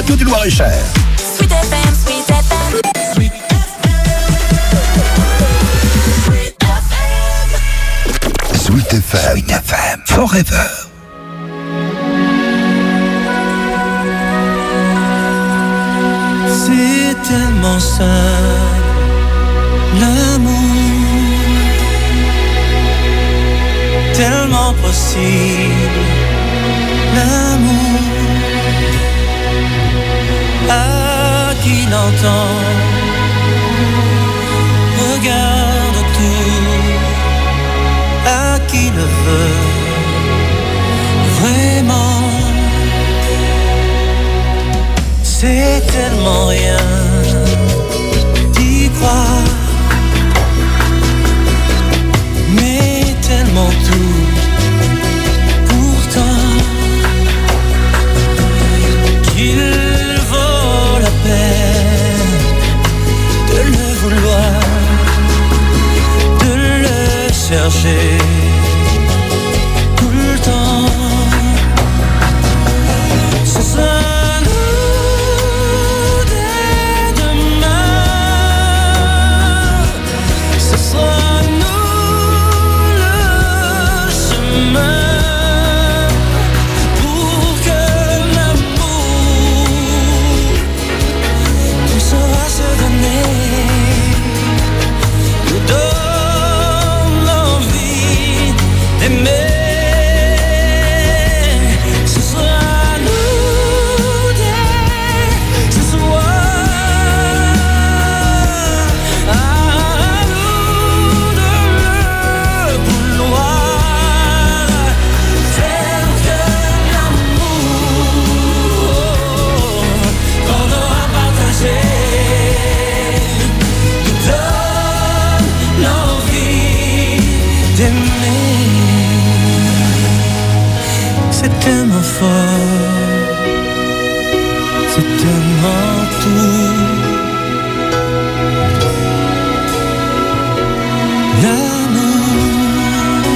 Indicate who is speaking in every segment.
Speaker 1: radio du Loir-et-Cher.
Speaker 2: Sweet FM, Sweet FM. Sweet FM.
Speaker 1: Sweet FM. Sweet FM. Forever.
Speaker 3: C'est tellement simple, l'amour, tellement possible, l'amour, à qui l'entend, regarde tout, à qui le veut, vraiment. C'est tellement rien d'y croire, mais tellement tout, pourtant, qu'il vaut la peine de le vouloir, de le chercher tout le temps. Ce sera c'est tellement fort, c'est tellement tout. L'amour,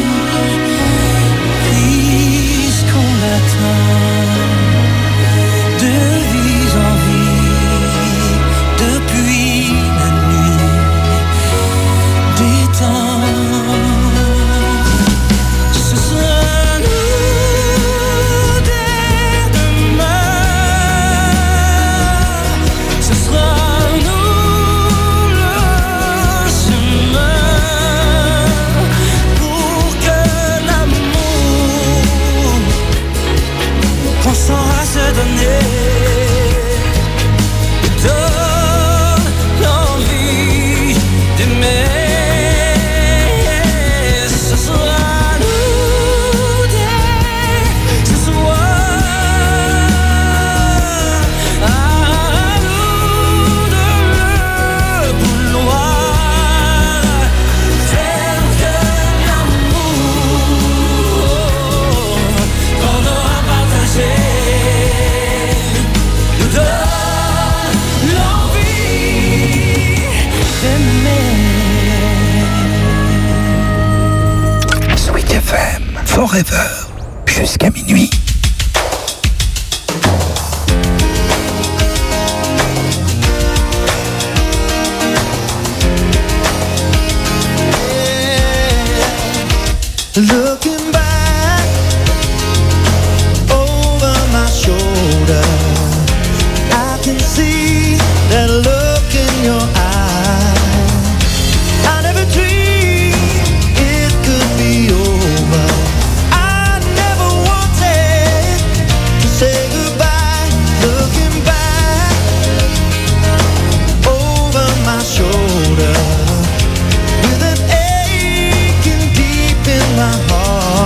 Speaker 3: puisqu'on l'attend de vie en vie depuis la nuit des temps.
Speaker 1: Forever, jusqu'à minuit.
Speaker 3: Looking back over my shoulder, I can see that look in your eye. I never dreamed it could be over. I never wanted to say goodbye. Looking back over my shoulder, with an aching deep in my heart.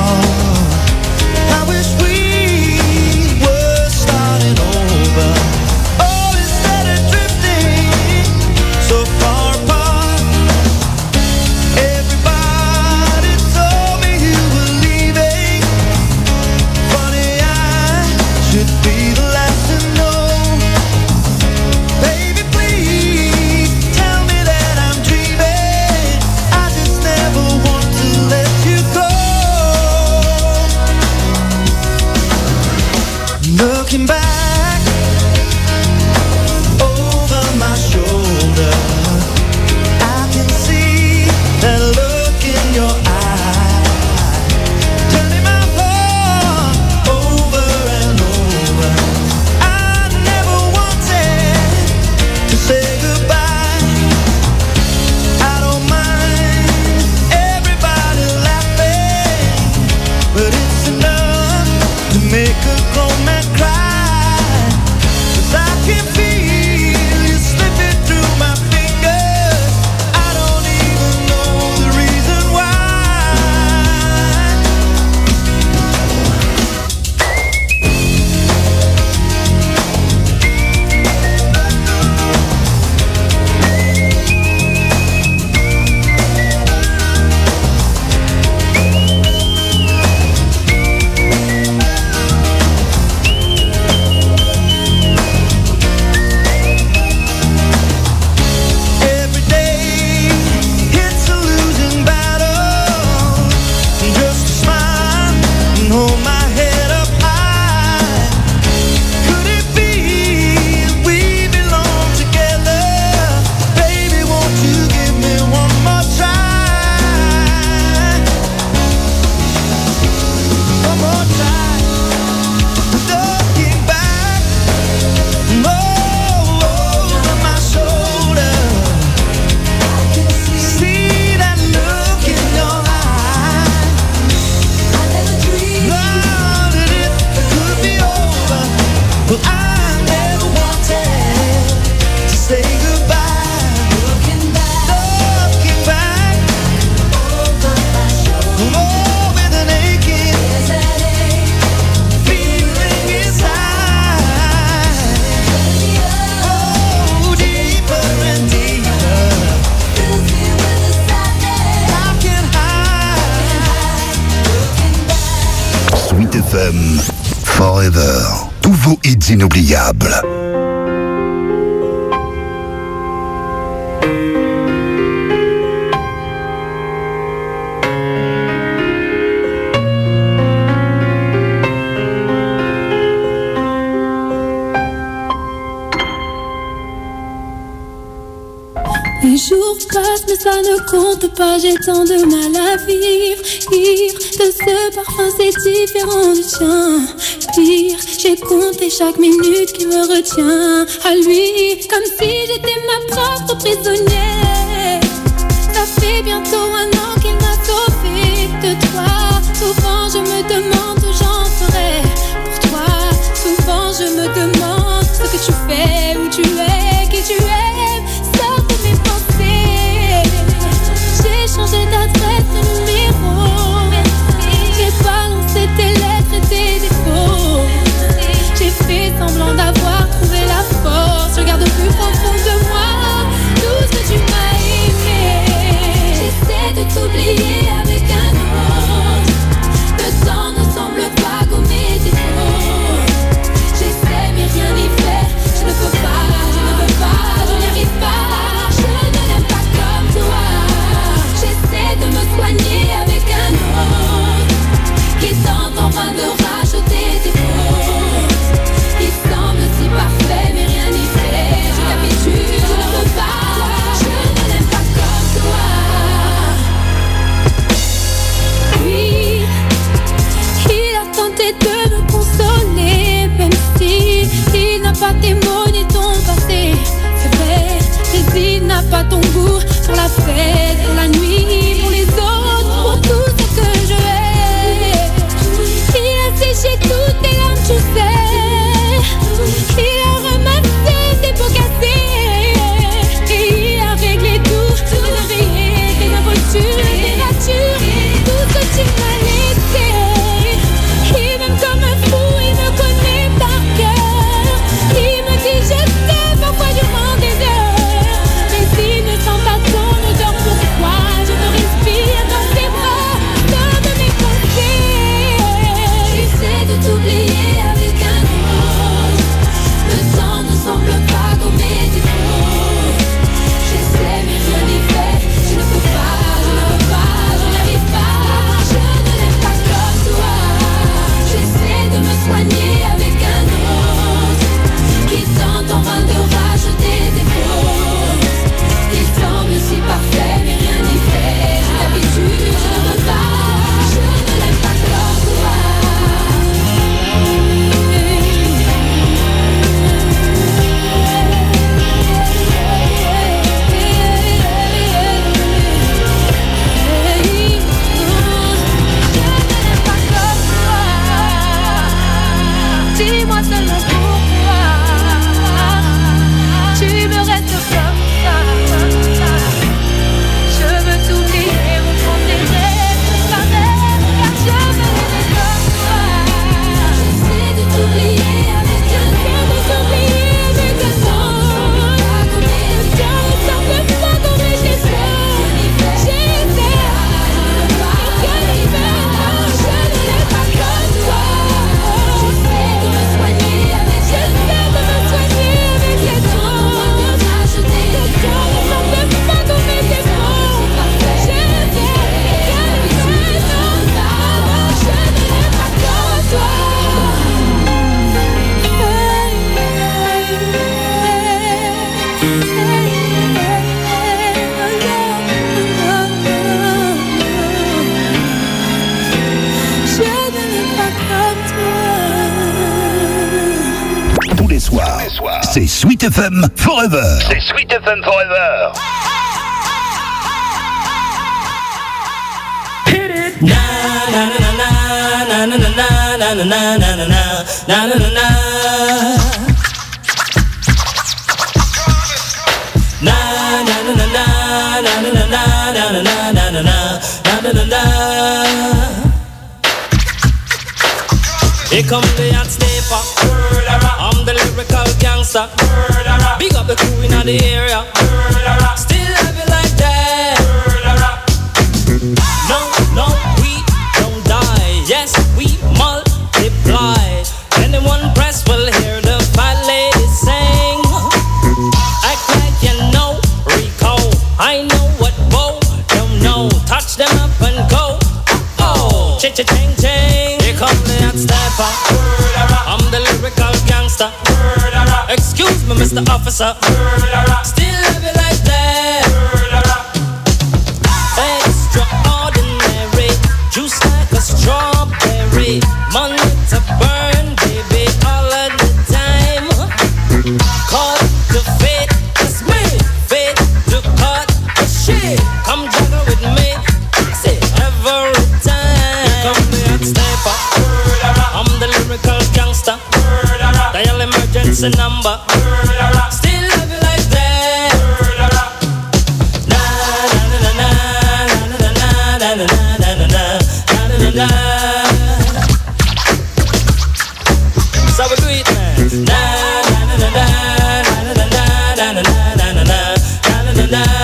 Speaker 1: FM, Forever. Tous vos hits inoubliables.
Speaker 4: Les jours passent mais ça ne compte pas, j'ai tant de mal à vivre. Ivre de ce parfum c'est différent du tien. Pire, j'ai compté chaque minute qui me retient à lui, comme si j'étais ma propre prisonnière. Ça fait bientôt 1 an qu'il m'a sauvée de toi. Souvent je me demande où j'en serais pour toi. Souvent je me demande ce que tu fais, où tu es, qui tu es. J'ai changé d'adresse, de numéro. J'ai balancé tes lettres et tes défauts. J'ai fait semblant d'avoir trouvé la force. Je garde au plus profond de moi tout ce que tu m'as aimé. J'essaie de t'oublier avec un autre. Le temps ne semble pas gommer tes fautes. J'essaie mais rien n'y fait. Je ne peux pas, je ne veux pas, je n'y arrive pas. Je ne l'aime pas comme toi. J'essaie de me soigner avec un autre qui tente enfin de rajouter des fautes. Il semble si parfait mais rien n'y fait. Je capitule, je ne veux pas. Je ne l'aime pas comme toi. Oui, il a tenté de me consoler, même si il n'a pas tes mots ni ton passé. C'est vrai, mais il n'a pas ton goût pour la fête, pour la nuit, pour les autres, pour tout ce que je hais. Il a séché toutes tes larmes, tu sais. Il a ramassé tes pots cassés. Et il a réglé tout, tes oreillers, tes impostures, tes ratures, tout ce que tu m'as laissé. Il m'aime comme un fou, il me connaît par cœur. Il me dit je t'aime parfois durant des heures. Mais il ne sent pas ton odeur, pourquoi je me respire dans tes bras, comme mes pensées. J'essaie de t'oublier avec un autre. Le temps ne semble pas gommer tes fautes. J'essaie mais rien n'y fait. Je ne peux pas, je ne veux pas, je n'arrive pas. Je ne l'aime pas comme toi. J'essaie de me soigner avec un autre qui tente en vain de rajouter des fautes. Il semble si parfait mais rien n'y fait. J'ai l'habitude, je ne veux pas. Je ne l'aime pas comme toi. Dis-moi seulement pourquoi tu me restes comme ça. Je veux t'oublier, reprendre tes rêves, ma mère, car je me laisse comme toi. J'essaie de t'oublier avec un autre, de t'oublier avec un autre. Le cœur ne semble pas tomber chez toi. J'essaie, je ne veux pas, je ne l'aime pas comme toi. J'essaie de me soigner avec les autres. Le cœur ne semble pas tomber chez toi. J'essaie, je ne l'aime pas comme toi.
Speaker 1: Tous les soirs, c'est Sweet FM Forever. C'est Sweet FM Forever.
Speaker 5: Here come the hot stepper. I'm the lyrical gangster. Big up the crew in the area. Still have it like that. No, we don't die. Yes, we multiply. I know what Bo don't know. Touch them up and go. Oh, cha-cha-ching, ching. Here come the hot stepper. I'm the lyrical gangster. Excuse me, Mr. Officer. Still love you like that. Extraordinary. Juice like a strawberry. Money to burn, baby, all of the time. Call the fate, it's me. Fate to cut the shit. Come juggle with me. Say every time. Here come the hot stepper. I'm the lyrical gangster. Dial emergency number. Still love you like that. Na na na na na na na na na na na na na. So we do it, man. Na na na na na na na na na na na na na na.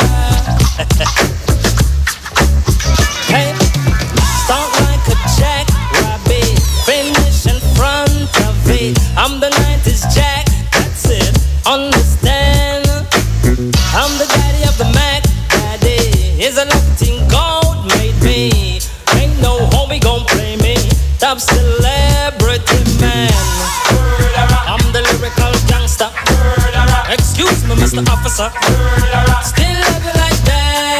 Speaker 5: Hey, start like a jackrabbit, finish in front of it. I'm the 90s Jack, that's it. Understand? I'm the daddy of the Mac. Daddy is a Latin gold made me. Ain't no homie gon' play me. Top celebrity man. I'm the lyrical gangster. Excuse me, Mr. Officer. Still love you like that.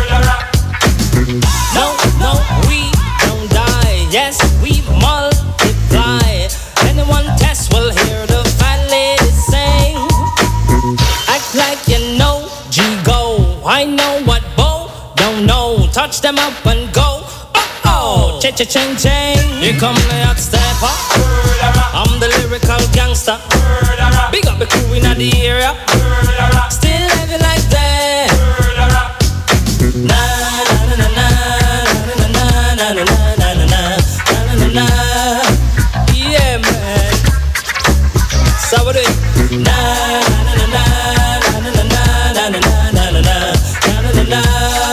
Speaker 5: No, no, we don't die. Yes, we multiply. Anyone test will hear the fat lady sing. Act like you know G-Go. I know what Bo don't know. Touch them up and go. Oh, cha-cha-ching-ching. Here come the hot stepper. I'm the lyrical gangster. Big up the crew in the area. Still love you like that. Na na na na na na na na na na na na na. Yeah, man. So we do it. Na na na na na na na na na na na na.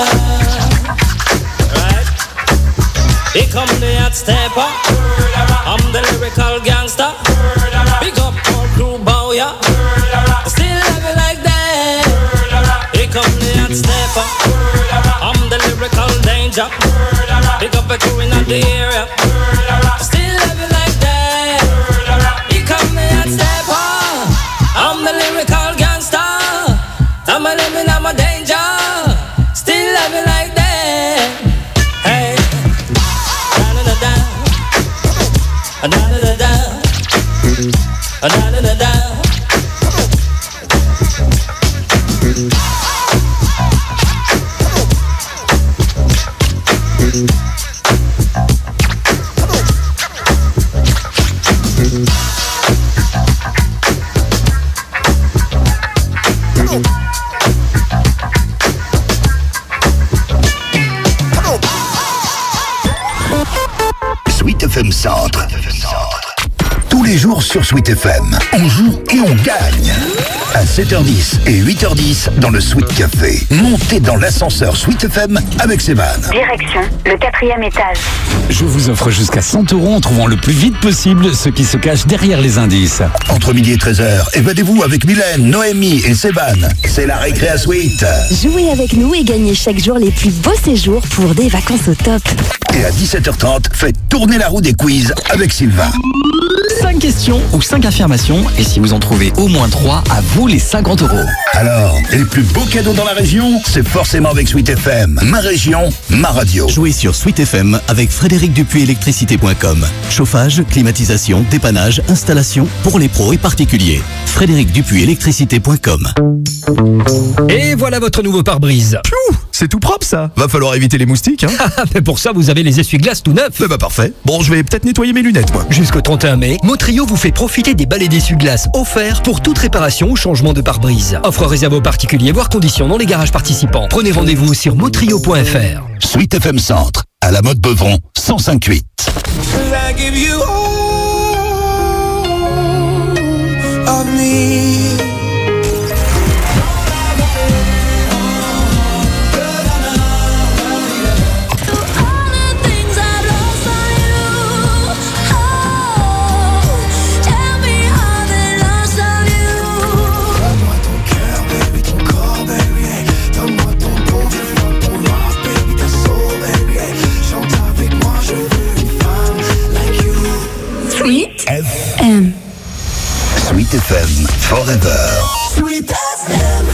Speaker 5: Right. Here come the hot stepper. I'm the lyrical gangster. Big up all crew, bow ya. Still love you like that. Here come the hot stepper. I'm the lyrical danger. Big up the crew in the area. Still love you like that. Here come the hot stepper. I'm the lyrical gangster. I'm a living, I'm a danger. Still love you like that. Hey, da da da da, da da da da, da da da da.
Speaker 1: Sweet FM Centre. Tous les jours sur Sweet FM, on joue et on gagne. À 7h10 et 8h10 dans le Sweet Café. Montez dans l'ascenseur Sweet FM avec Sévan.
Speaker 6: Direction le 4e étage.
Speaker 7: Je vous offre jusqu'à 100 € en trouvant le plus vite possible ce qui se cache derrière les indices.
Speaker 1: Entre midi et 13h, évadez-vous avec Mylène, Noémie et Sévan. C'est la récré à Sweet.
Speaker 8: Jouez avec nous et gagnez chaque jour les plus beaux séjours pour des vacances au top.
Speaker 1: Et à 17h30, faites tourner la roue des quiz avec Sylvain.
Speaker 9: 5 questions ou 5 affirmations, et si vous en trouvez au moins 3, à vous les 50 €.
Speaker 1: Alors, les plus beaux cadeaux dans la région, c'est forcément avec Sweet FM. Ma région, ma radio.
Speaker 10: Jouez sur Sweet FM avec Frédéric Dupuis électricité.com. Chauffage, climatisation, dépannage, installation pour les pros et particuliers. Frédéric Dupuis électricité.com.
Speaker 11: Et voilà votre nouveau pare-brise.
Speaker 12: Piou, c'est tout propre ça. Va falloir éviter les moustiques, hein.
Speaker 11: Mais pour ça, vous avez les essuie-glaces tout neufs.
Speaker 12: Bah parfait. Bon, je vais peut-être nettoyer mes lunettes, moi.
Speaker 11: Jusqu'au 31 mai, Motrio vous fait profiter des balais d'essuie-glaces offerts pour toute réparation ou changement de pare-brise. Offre réservée aux particuliers, voire conditions dans les garages participants. Prenez rendez-vous sur motrio.fr.
Speaker 1: Sweet FM Centre, à la mode Beuvron, 105.8.
Speaker 3: Donne-moi ton cœur, baby, ton corps, baby. Donne-moi
Speaker 1: Forever.
Speaker 3: Sweet FM.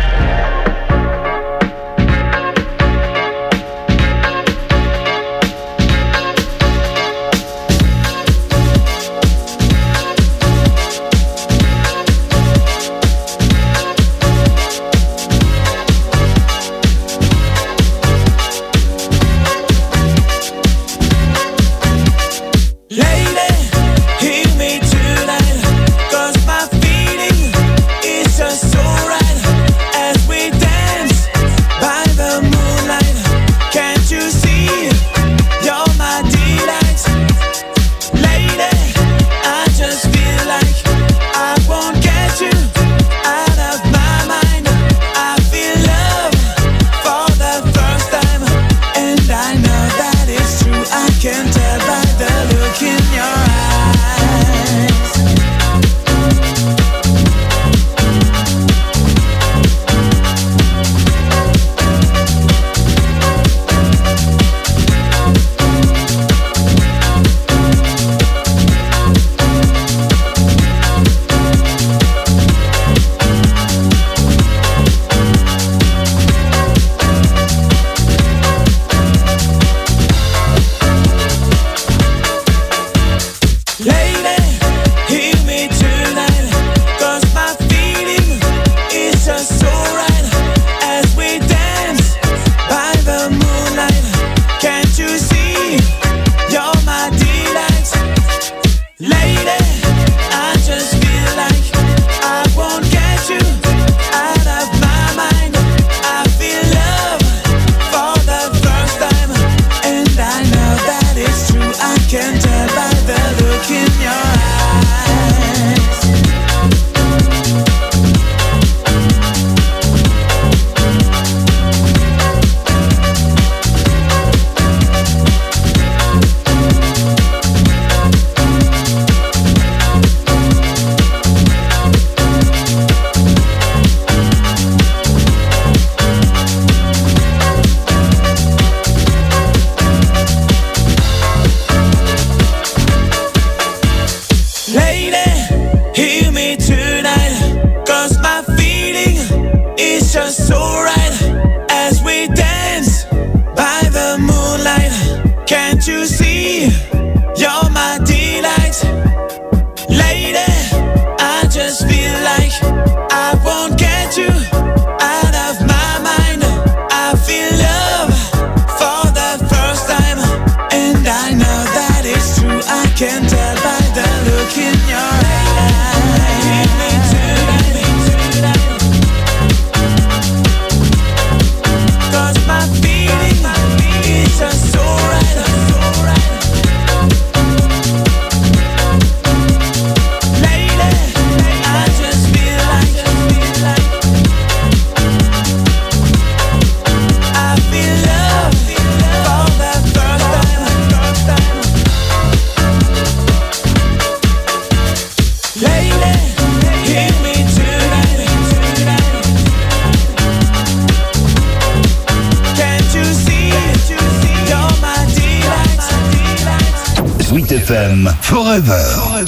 Speaker 1: Sweet FM Forever.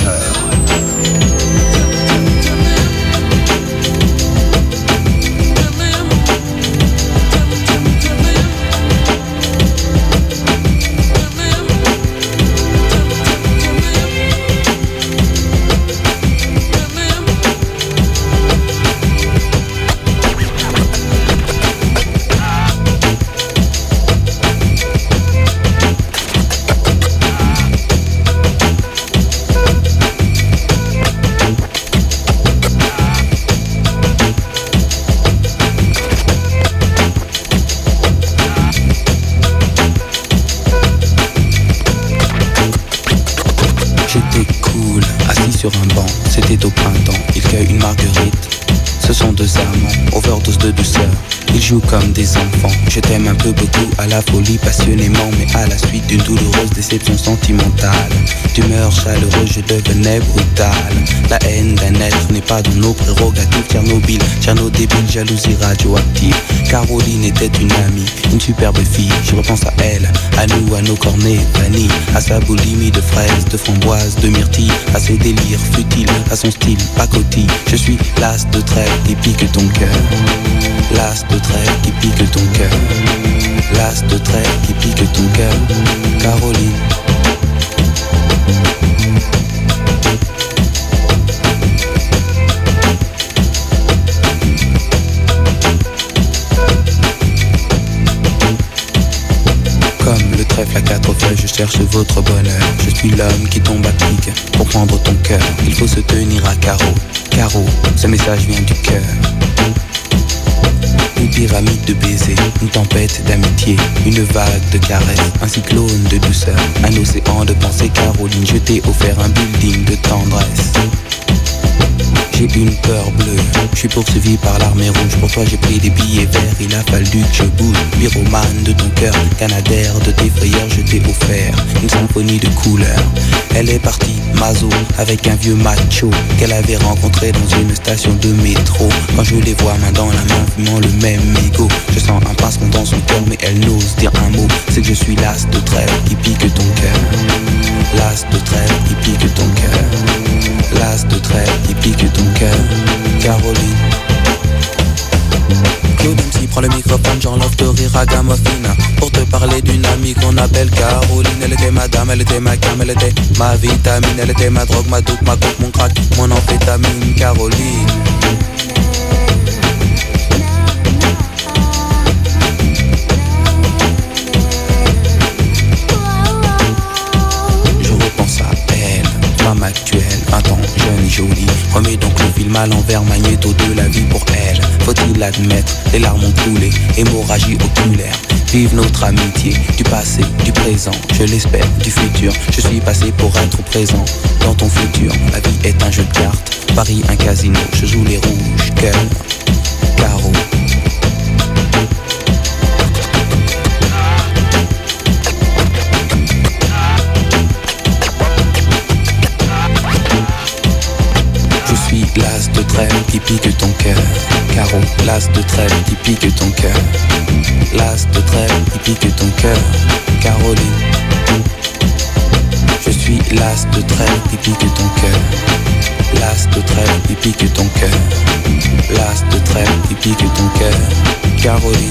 Speaker 13: Sur un banc, c'était au printemps, il cueille une marguerite. Ce sont deux amants, overdose de douceur. Ils jouent comme des enfants. Je t'aime un peu beaucoup, à la folie, passionnément, mais à la suite d'une douloureuse déception sentimentale. D'humeur chaleureuse, je devenais brutal. La haine d'un être n'est pas dans nos prérogatives. Tchernobyl, Tcherno débile, jalousie radioactive. Caroline était une amie, une superbe fille. Je repense à elle, à nous, à nos cornets vanille, à sa boulimie de fraises, de framboises, de myrtilles, à ses délires futiles, à son style pacotille. Je suis l'as de trêve qui pique ton cœur. L'as de trêve qui pique ton cœur. L'as de trêve qui pique ton cœur. Caroline. Comme le trèfle à quatre feuilles, je cherche votre bonheur. Je suis l'homme qui tombe à pic pour prendre ton cœur. Il faut se tenir à carreau. Carreau, ce message vient du cœur. Une pyramide de baisers, une tempête d'amitié, une vague de caresses, un cyclone de douceur, un océan de pensée. Caroline, je t'ai offert un building de tendresse. J'ai une peur bleue, je suis poursuivi par l'armée rouge. Pour toi j'ai pris des billets verts, il a fallu que je bouge. Pyromane de ton cœur, canadair de tes frayeurs. Je t'ai offert une symphonie de couleurs. Elle est partie, Mazo, avec un vieux macho qu'elle avait rencontré dans une station de métro. Quand je les vois main dans la main, fumant le même mégot, je sens un pincement dans son cœur, mais elle n'ose dire un mot. C'est que je suis l'as de trêve qui pique ton cœur. L'as de trêve qui pique ton cœur. L'as de trêve qui pique ton cœur. Caroline. Claude MC prend le microphone, j'enlève de rire à Gamophina pour te parler d'une amie qu'on appelle Caroline. Elle était ma dame, elle était ma cam, elle était ma vitamine. Elle était ma drogue, ma dope, ma coke, mon crack, mon amphétamine. Caroline. Femme actuelle, 20 ans, jeune et jolie. Remets donc le film à l'envers, magnéto de la vie pour elle. Faut-il l'admettre, les larmes ont coulé, hémorragie oculaire. Vive notre amitié, du passé, du présent, je l'espère, du futur. Je suis passé pour être présent dans ton futur. La vie est un jeu de cartes, Paris un casino. Je joue les rouges, cœur, carreau. L'as de trêve qui pique ton cœur. Carreau, l'as de trêve qui pique ton cœur. L'as de trêve qui pique ton cœur. Caroline. Je suis l'as de trêve qui pique ton cœur. L'as de trêve qui pique ton cœur. L'as de trêve qui pique ton cœur. Caroline.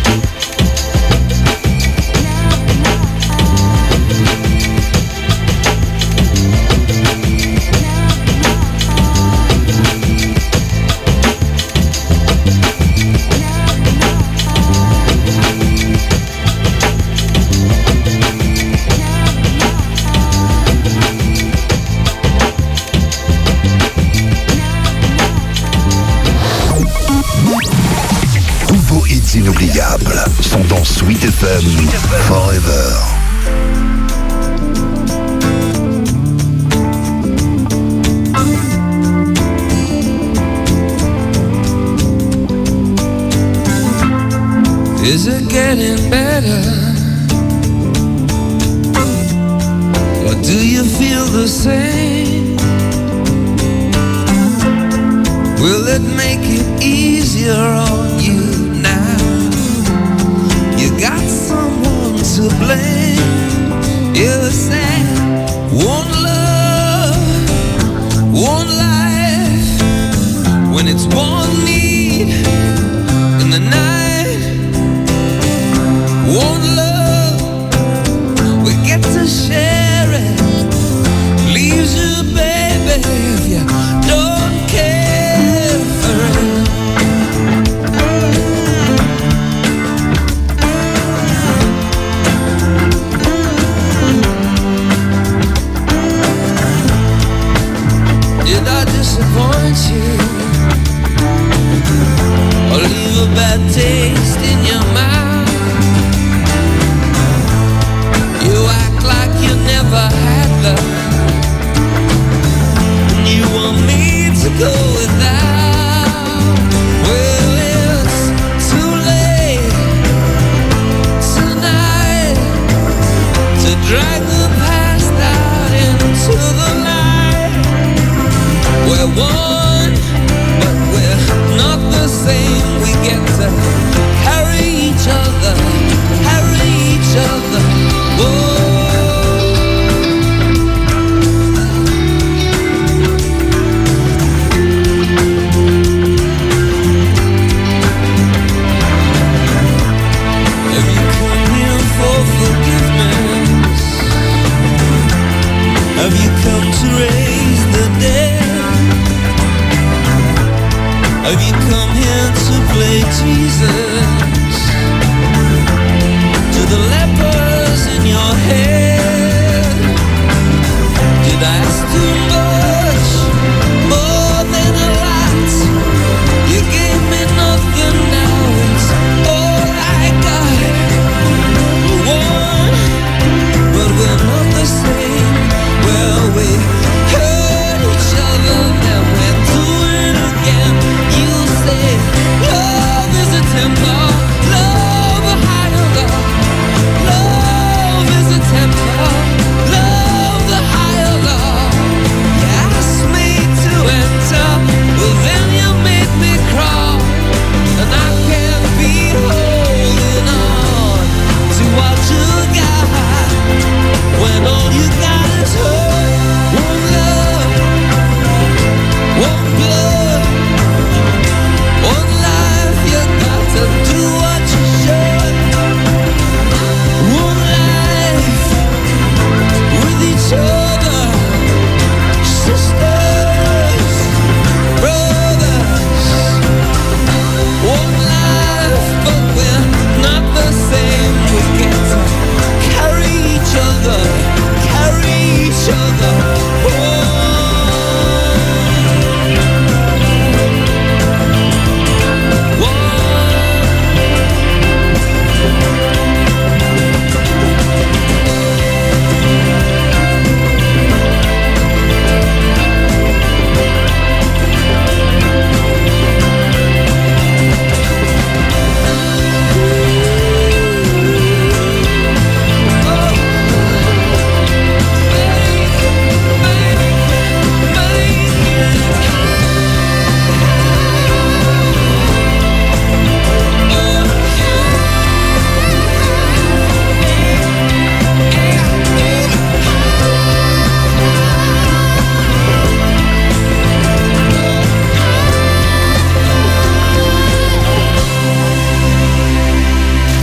Speaker 1: Inoubliables sont dans Sweet FM Forever.
Speaker 14: Is it getting better? Or do you feel the same? Will it make it easier on you now? You got someone to blame. You said one love, one life. When it's one need in the night, one love, we get to share it. Leaves you, baby, if you don't care for it.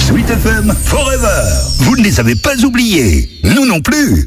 Speaker 1: Sweet FM Forever. Vous ne les avez pas oubliés. Nous non plus.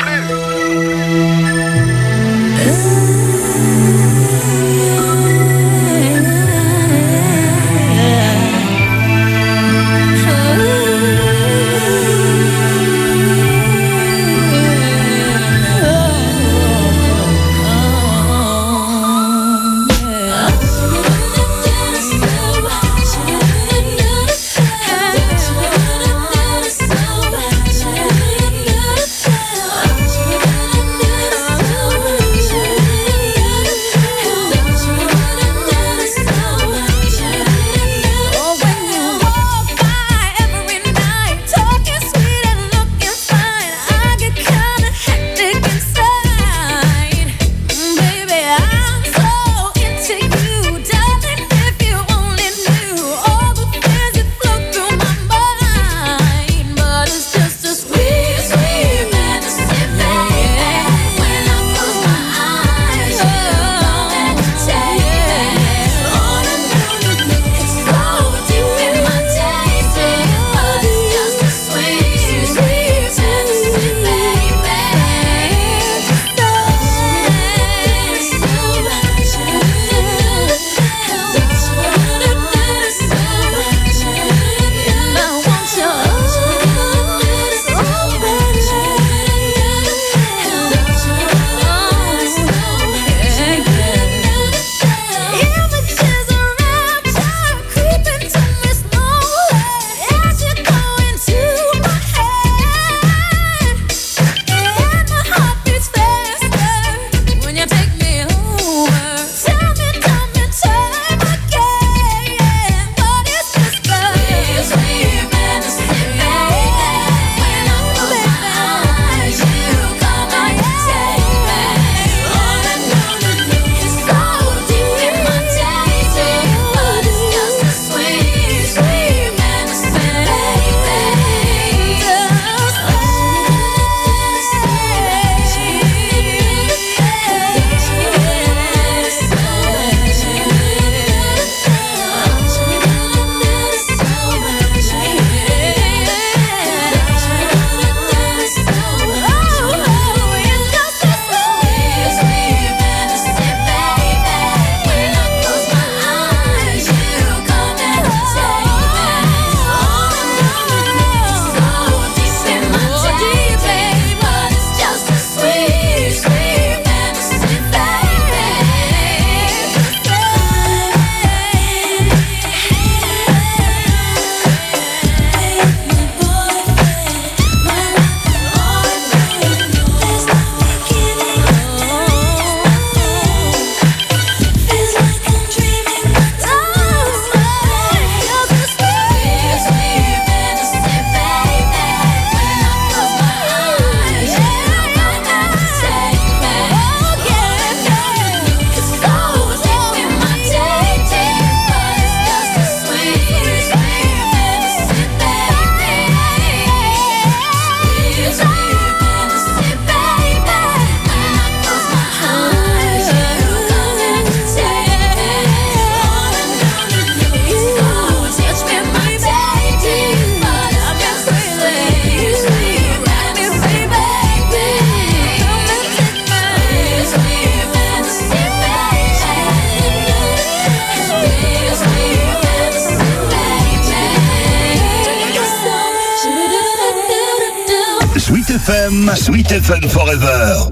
Speaker 1: Sweet FM Forever.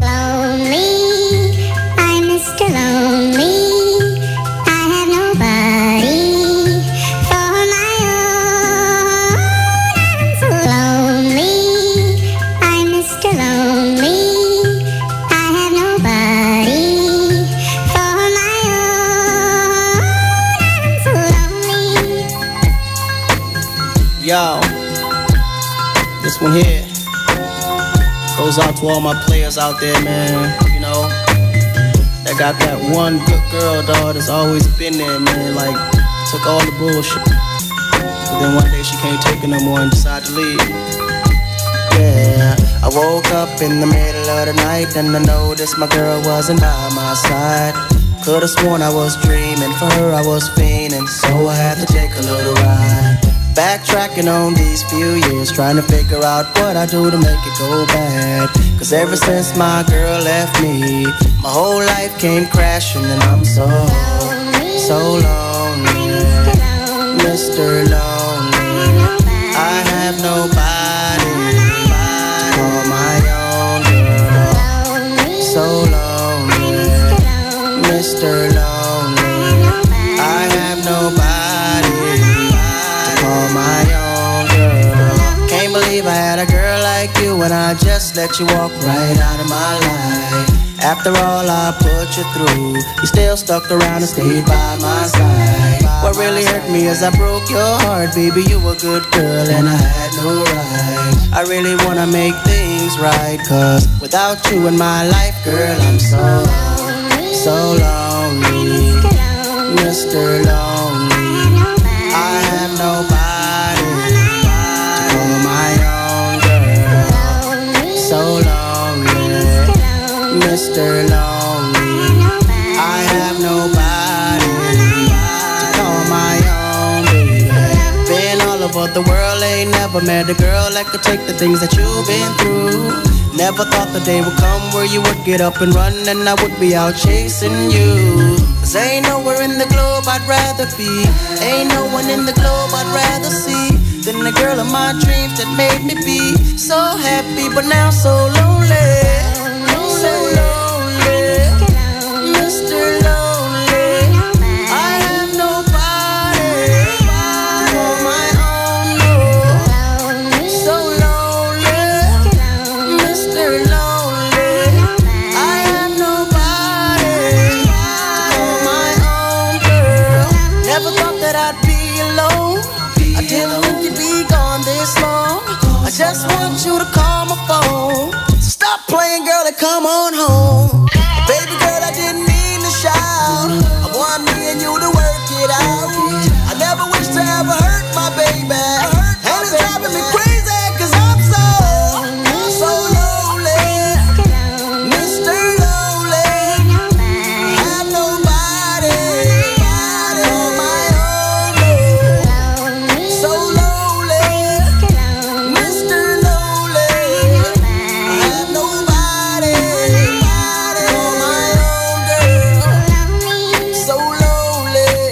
Speaker 15: Lonely, I'm Mr. Lonely. I have nobody for my own. I'm so lonely, I'm Mr. Lonely. I have nobody for my own. I'm so lonely.
Speaker 16: Yo, this one here goes out to all my players out there, man, you know, that got that one good girl, dog, that's always been there, man, like, took all the bullshit, but then one day she can't take it no more and decided to leave. Yeah, I woke up in the middle of the night and I noticed my girl wasn't by my side. Could've sworn I was dreaming, for her I was fiending, so I had to take a little ride. Backtracking on these few years, trying to figure out what I do to make it go bad. Cause ever since my girl left me, my whole life came crashing and I'm so lonely, Mr. Lonely. I have nobody to call my own girl. So lonely, Mr. Lonely. I have nobody to call my own girl. Can't believe I had a girl like you and I just let you walk right out of my life. After all I put you through, you still stuck around and stayed by my side. What really hurt me is I broke your heart, baby. You were a good girl and I had no right. I really wanna make things right, cause without you in my life, girl, I'm so lonely, Mr. Lonely. I have nobody to call my own girl. So lonely, Mr. Lonely. I have nobody to call my own baby. Been all over the world, ain't never met a girl that could take the things that you've been through. Never thought the day would come where you would get up and run and I would be out chasing you. Cause ain't nowhere in the globe I'd rather be, ain't no one in the globe I'd rather see than the girl of my dreams that made me be so happy but now so lonely. So lonely, Mr. Lonely. I have nobody to call my own, no. So lonely, Mr. Lonely. I have nobody to call my own girl. Never thought that I'd be alone. I didn't think you'd be gone this long. I just want you to call my phone. Stop playing, girl, and come on home. Baby girl, I didn't mean to shout. I want me and you to work it out. I never wish to ever hurt my baby. And it's driving me crazy, cause I'm so lonely, Mr. Lonely. I have nobody on my own. So lonely, Mr. Lonely. I have nobody on my own girl. So lonely,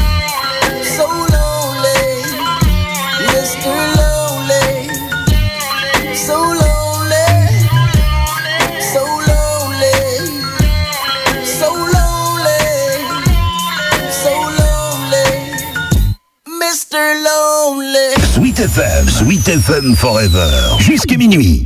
Speaker 16: Mr. Lonely. So lonely, so lonely, so lonely, so lonely, Mr. Lonely.
Speaker 1: Sweet FM Forever. Jusqu'à minuit.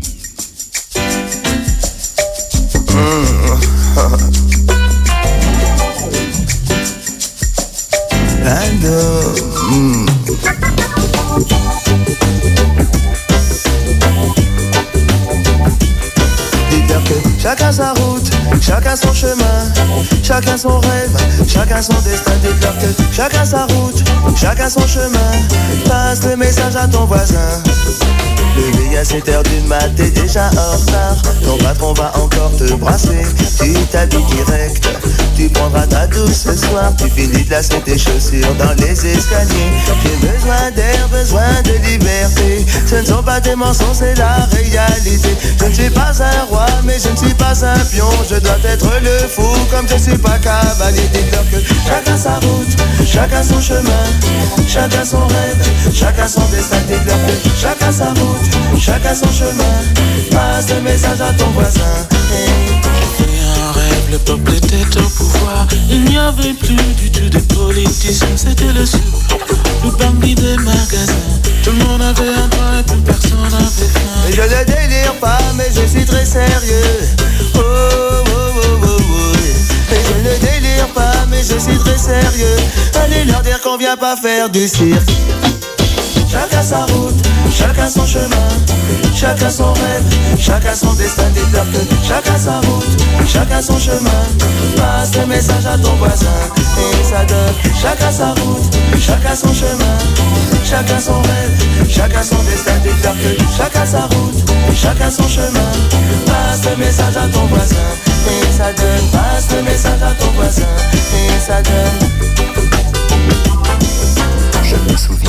Speaker 3: Dis-leur que chacun sa route, chacun son chemin, chacun son rêve, chacun son destin. Dis-leur que chacun sa route, chacun son chemin. Passe le message à ton voisin. Levé à 7h du mat, t'es déjà en retard. Ton patron va encore te brasser. Tu t'habilles direct, tu prendras ta douce ce soir. Tu finis de lasser tes chaussures dans les escaliers. J'ai besoin d'air, besoin de liberté. Ce ne sont pas des mensonges, c'est la réalité. Je ne suis pas un roi, mais je ne suis pas un pion. Je dois être le fou, comme je ne suis pas cavalier. Dis-leur que chacun sa route, chacun son chemin, chacun son rêve, chacun son destin. Dis-leur que chacun sa route, chacun son chemin. Passe le message à ton voisin.
Speaker 14: Un rêve, le peuple était au pouvoir. Il n'y avait plus du tout de politiciens. C'était le sou, le bandit des magasins. Tout le monde avait un droit et plus personne n'avait faim.
Speaker 3: Je ne délire pas, mais je suis très sérieux. Oh, oh, oh, oh, oh. Et je ne délire pas, mais je suis très sérieux. Allez leur dire qu'on vient pas faire du cirque. Chacun sa route, chacun son chemin, chacun son rêve, chacun son destin. Dis-leur que chacun sa route, chacun son chemin. Passe le message à ton voisin et ça donne. Chacun sa route, chacun son chemin, chacun son rêve, chacun son destin. Dis-leur que chacun sa route, chacun son chemin. Passe le message à ton voisin et ça donne. Passe le message à ton voisin et ça donne.
Speaker 17: Je me souviens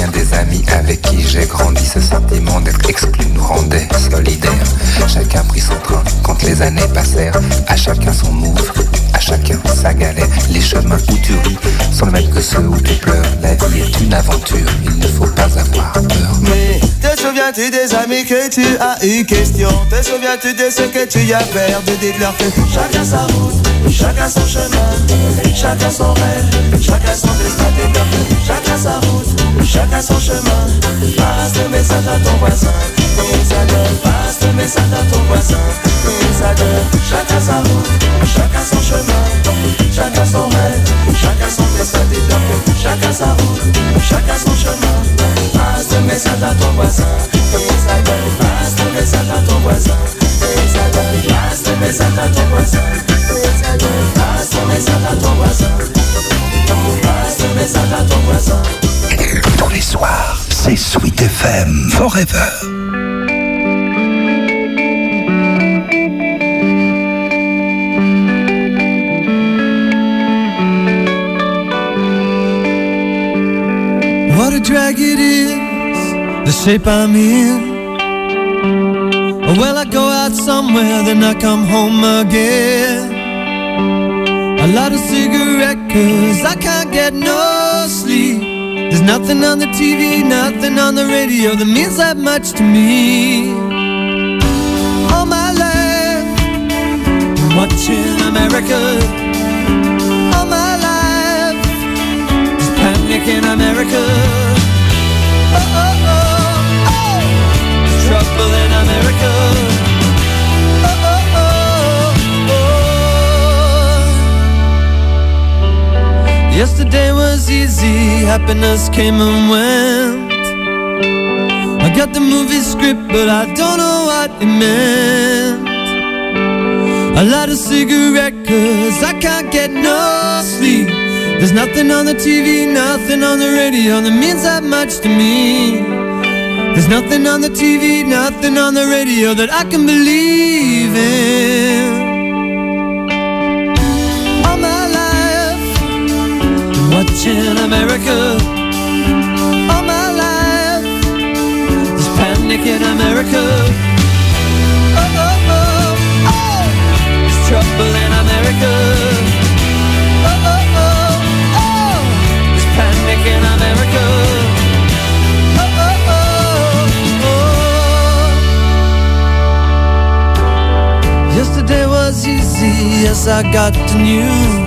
Speaker 17: souviens des amis avec qui j'ai grandi. Ce sentiment d'être exclu nous rendait solidaires. Chacun prit son train quand les années passèrent. À chacun son move, à chacun sa galère. Les chemins où tu ris sont les mêmes que ceux où tu pleures. La vie est une aventure, il ne faut pas avoir peur.
Speaker 3: Mais te souviens-tu des amis que tu as eu question? Te souviens-tu de ce que tu as perdu? Dites-leur que chacun sa route, chacun son chemin, chacun son rêve, chacun son destin. Dites-leur que chacun sa route, chacun son chemin. Passe le message à ton voisin, passe le message à ton voisin. Chacun sa route, chacun son chemin, chacun son rêve, chacun son destin. Dites-leur que chacun sa route, chacun son chemin. Passe le message à ton voisin, passe le message à ton voisin, passe le message à ton voisin, passe le message à ton voisin, passe le message à ton voisin.
Speaker 1: Tous les soirs, c'est Sweet FM Forever.
Speaker 3: What a drag it is, the shape I'm in. Well, I go out somewhere, then I come home again. A lot of cigarette, 'cause I can't get no sleep. There's nothing on the TV, nothing on the radio that means that much to me. All my life, I'm watching America. All my life, there's panic in America. Oh, oh, oh, oh, there's trouble in America. Oh, oh, oh, oh. Yesterday was easy, happiness came and went. I got the movie script, but I don't know what it meant. I light a cigarette, 'cause I can't get no sleep. There's nothing on the TV, nothing on the radio that means that much to me. There's nothing on the TV, nothing on the radio that I can believe in. All my life, I'm watching America. All my life, there's panic in America. Oh, oh, oh, oh, there's trouble in America. Oh, oh, oh, oh, there's panic in America. Oh, oh, oh, oh. Yesterday was easy, yes, I got the news.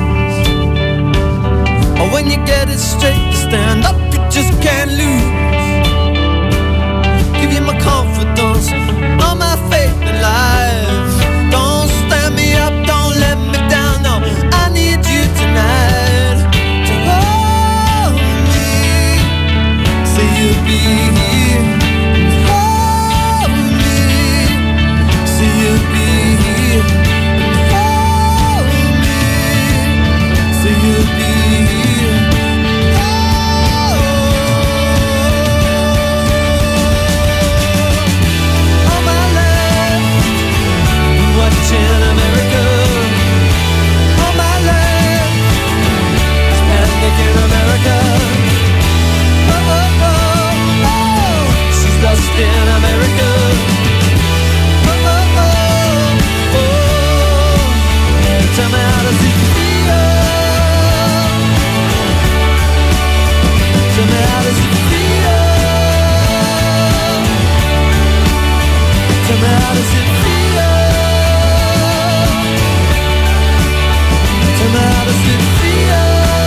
Speaker 3: Oh, when you get it straight, you stand up, you just can't lose. Give you my confidence, all my faith in life. Don't stand me up, don't let me down, no, I need you tonight. To hold me, say you'll be here. Hold me, say you'll be here. Hold me, say you'll be here. All my life, I'm watching America. All my life, it's panic in America. Oh, oh, oh, oh, she's lost in America. Oh, oh, oh, oh, tell me how does it feel? Tell me how does it feel? Tell me how does it feel? Tell me how does it feel?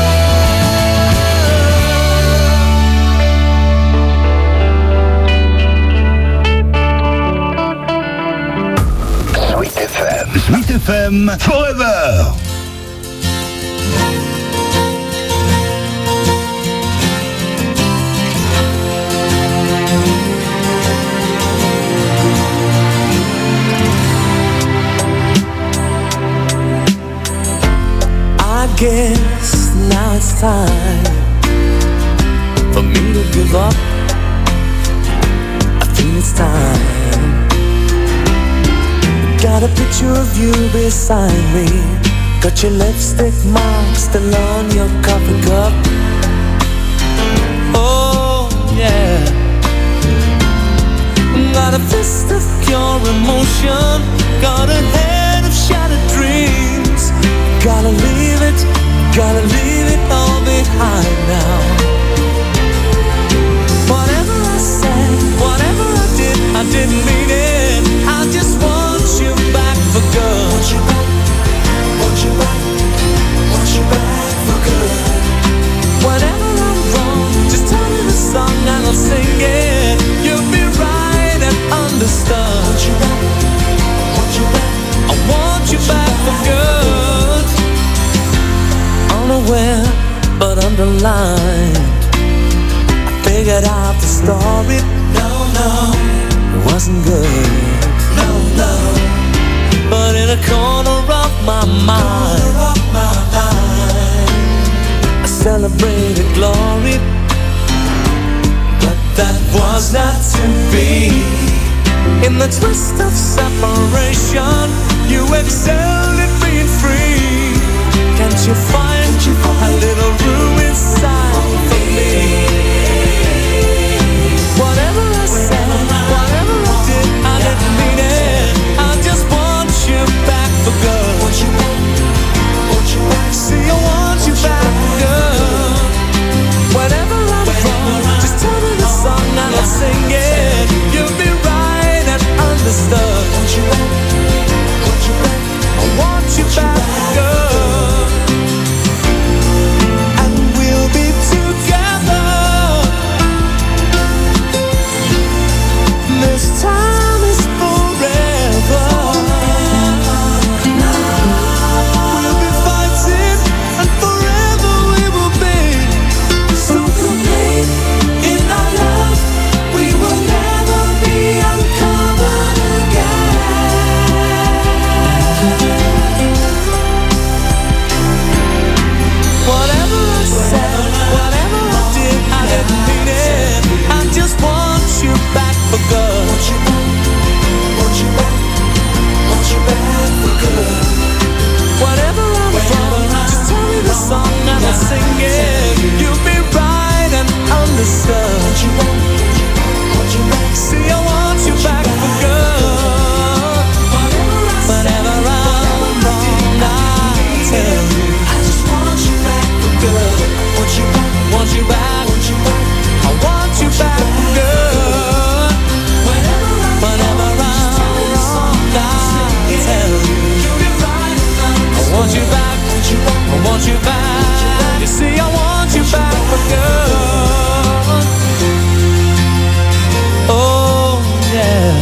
Speaker 1: Sweet FM, Sweet FM Forever.
Speaker 18: I guess now it's time for me to give up. I think it's time. Got a picture of you beside me. Got your lipstick mark still on your coffee cup. Oh yeah. emotion. Got a head of shattered dreams. Gotta leave it all behind now. Whatever I said, whatever I didn't mean it. I just want you back for good. Want you back, want you back, want you back for good. Whenever I'm wrong, just tell me the song and I'll sing it. You'll be right and understood. Want you back, want you back, I want you back for good. Unaware but underlined, I figured out the story. No, it wasn't good. No, but in a corner of my mind, I celebrated glory. But that was not to be. In the twist of separation, you excelled at being free. Can't you find a little room inside for me? Whatever I said, whatever I didn't mean it. I just want you back for good. Want you back, want you back. See, I want you back for good. Whenever I'm wrong, just tell me the song and I'll sing it. You'll be right and understood. Want you back, want you back. I want you back for good. And we'll be together. This time is forever. We'll be fighting and forever we will be. So complete in our love, we will never be uncovered again. Whatever I said, whatever I didn't mean it. I just want you back for good. Want you back, want you back, want you back for good. Whatever I'm wrong, just tell me the song and I'll sing it. You'll be right and understood. Want you back, want you back. See, I want you back for good. Whenever I'm wrong, I'll tell you. I just want you back for good. Want you back, want you back, want you back. I want you back for good. Whenever I'm wrong, I'll tell you. I want you back, I want you back. You see, I want you back for good. Oh, yeah.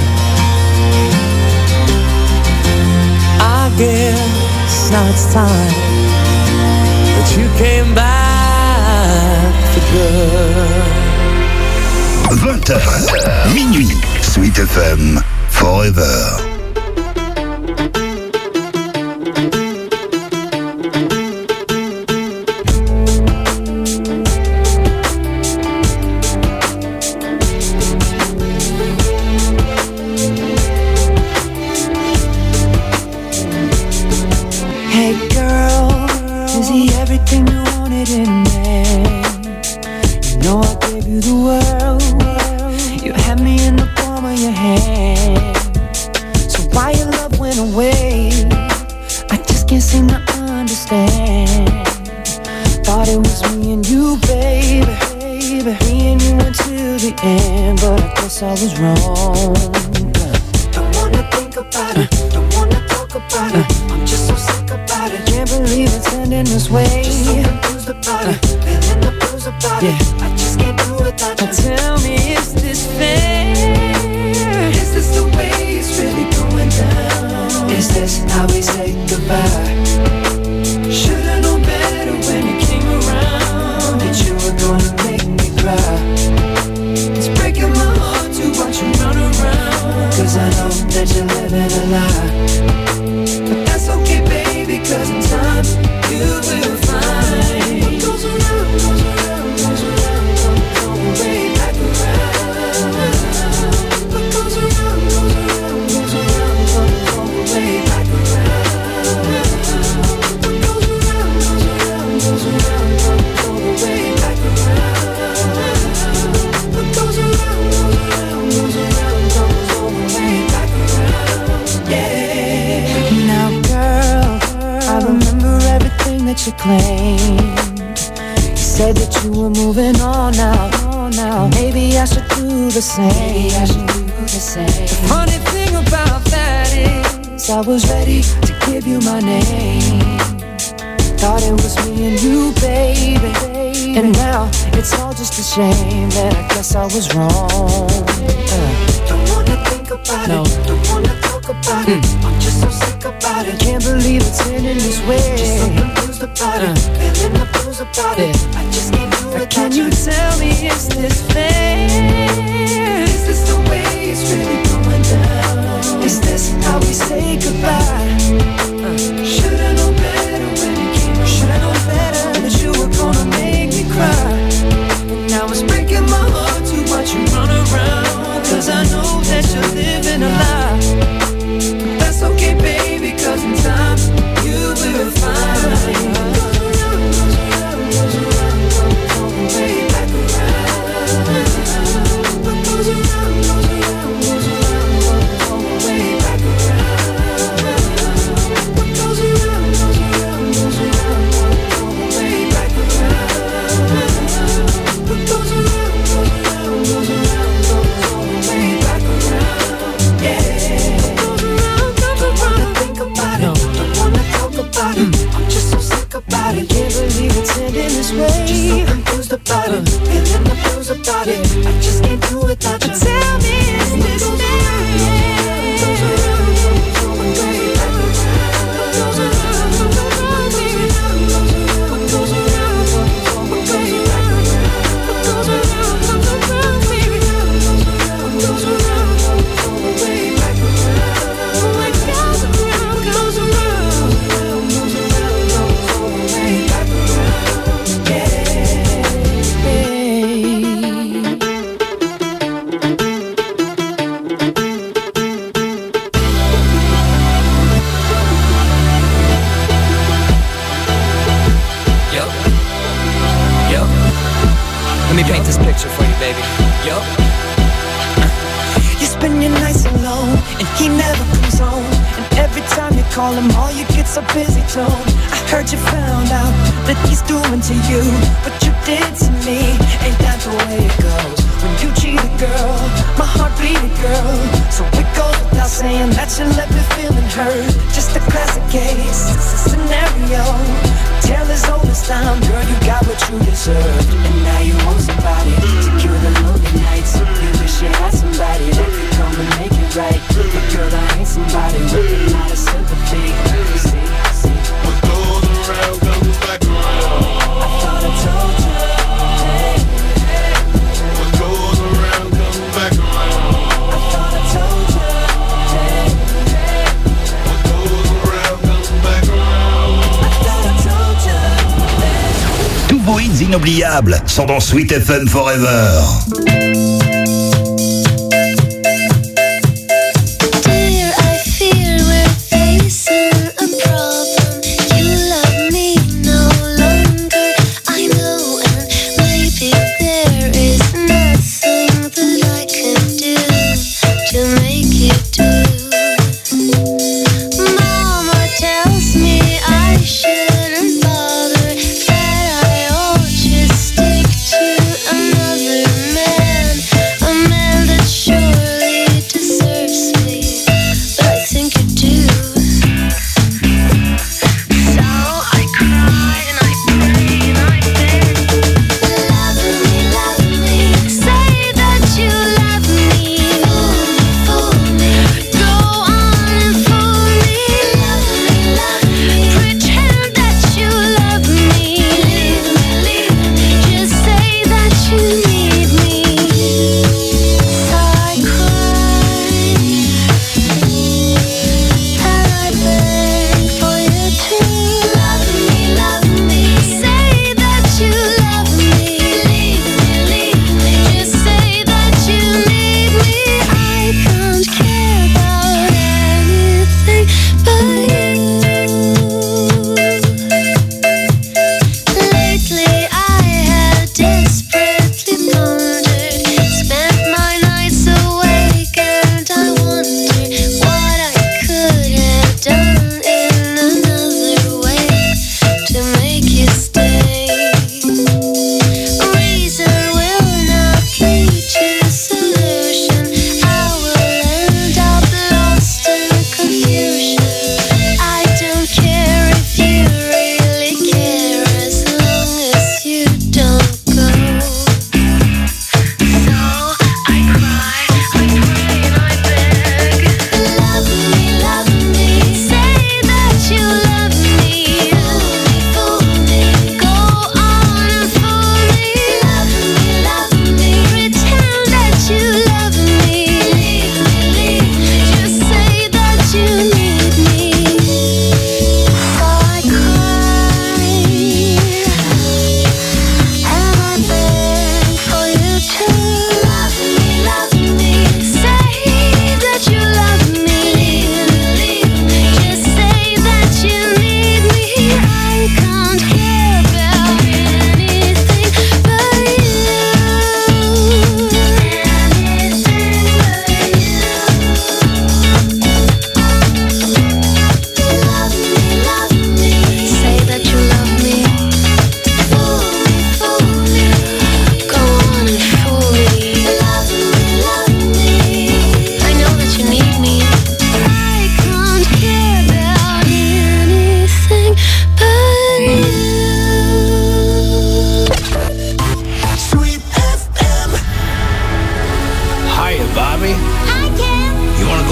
Speaker 18: I guess now it's time that you came back for good.
Speaker 1: 20h, minuit, Sweet FM, Forever.
Speaker 19: Hey girl, is he everything you wanted in a man? You know I gave you the world. You had me in the palm of your hand. So why your love went away? I just can't seem to understand. Thought it was me and you, baby. Me and you until the end, but I guess I was wrong. Don't wanna think about it, don't wanna talk about it. I'm just so sick about it. Can't believe it's ending this way. Just so confused about it, feeling the blues about it. I just can't do without you. Tell me, is this fair? Is this the way it's really going down? Is this how we say goodbye? Should've known better when you came around that you were gonna make me cry. It's breaking my heart to watch you run around, 'cause I know that you're living a lie. But that's okay, baby, 'cause in time you will find what goes around, goes around, goes around, comes way back around. What goes around, goes around, goes around, comes way back around. What goes around, goes around, goes around, comes way back around. What goes around, goes around, goes around, comes way back around. you claimed. You said that you were moving on now. Maybe I should do the same. The funny thing about that is I was ready to give you my name. Thought it was me and you, baby. And now it's all just a shame that I guess I was wrong. Don't wanna think about it, don't wanna talk about it. I'm just so sick about it. Can't believe it's ending this way. Just so confused about it, feeling the blues about it. I just can't do it. Can you tell me, is this fair? Is this the way it's really going down? Is this how we say goodbye? Should've known better when it came. Should've known better that you were gonna make me cry. And now it's breaking my heart to watch you run around. Cause I know that you're living a lie. But that's okay, baby, cause in time you will find. I can't believe it's ending this way. Just so confused about it, feeling the blues about it. I just can't do it without you. Tell me, is this call him, all you get's a busy tone. I heard you found out that he's doing to you what you did to me. Ain't that the way it goes? When you cheat a girl, my heart beat a girl. So it goes without saying that you left me feeling hurt. Just a classic case, it's a scenario. Tell as old as time, girl, you got what you deserved. And now you want somebody to cure the lonely nights. You wish you had somebody that could come and make it right. But girl, I ain't somebody with a lot of sympathy. See,
Speaker 14: what goes around comes back around.
Speaker 19: I thought I told you.
Speaker 14: What goes around comes back around.
Speaker 19: I thought I told you.
Speaker 14: What goes around comes back around.
Speaker 19: I thought I told you.
Speaker 1: Tous vos hits inoubliables sont dans Sweet FM Forever.
Speaker 4: Man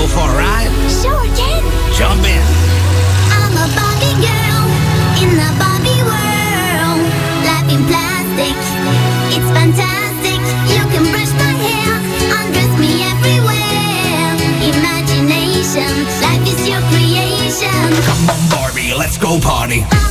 Speaker 20: go for a ride?
Speaker 15: Sure can.
Speaker 20: Jump in.
Speaker 15: I'm a Barbie girl in the Barbie world. Life in plastic, it's fantastic. You can brush my hair, undress me everywhere. Imagination, life is your creation.
Speaker 20: Come on, Barbie, let's go party.